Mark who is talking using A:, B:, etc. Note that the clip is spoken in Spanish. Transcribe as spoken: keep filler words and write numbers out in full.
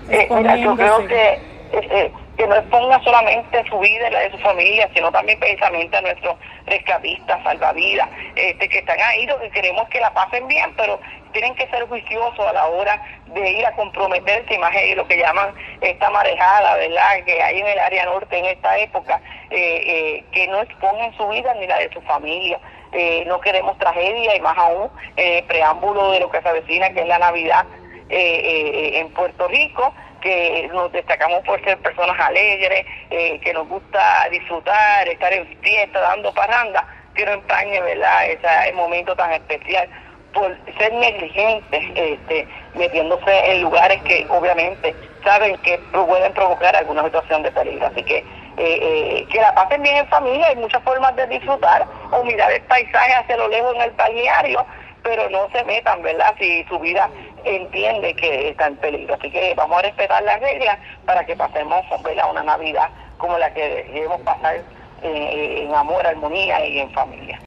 A: Eh, mira, yo creo
B: exponiéndose.
A: que, eh, eh, que no exponga solamente su vida y la de su familia, sino también precisamente a nuestros rescatistas, salvavidas, este, que están ahí, lo que queremos que la pasen bien, pero tienen que ser juiciosos a la hora de ir a comprometerse, más en lo que llaman esta marejada, ¿verdad?, que hay en el área norte en esta época, eh, eh, que no expongan su vida ni la de su familia. Eh, no queremos tragedia y más aún eh, preámbulo de lo que se avecina, que es la Navidad eh, eh, en Puerto Rico, que nos destacamos por ser personas alegres, eh, que nos gusta disfrutar, estar en fiesta, dando parranda, que no empañe, ¿verdad?, ese momento tan especial por ser negligentes, este, metiéndose en lugares que obviamente saben que pueden provocar alguna situación de peligro. Así que eh, eh, que la pasen bien en familia, hay muchas formas de disfrutar o mirar el paisaje hacia lo lejos en el balneario, pero no se metan, ¿verdad?, si su vida entiende que está en peligro. Así que vamos a respetar las reglas para que pasemos, ¿verdad?, una Navidad como la que debemos pasar eh, en amor, armonía y en familia.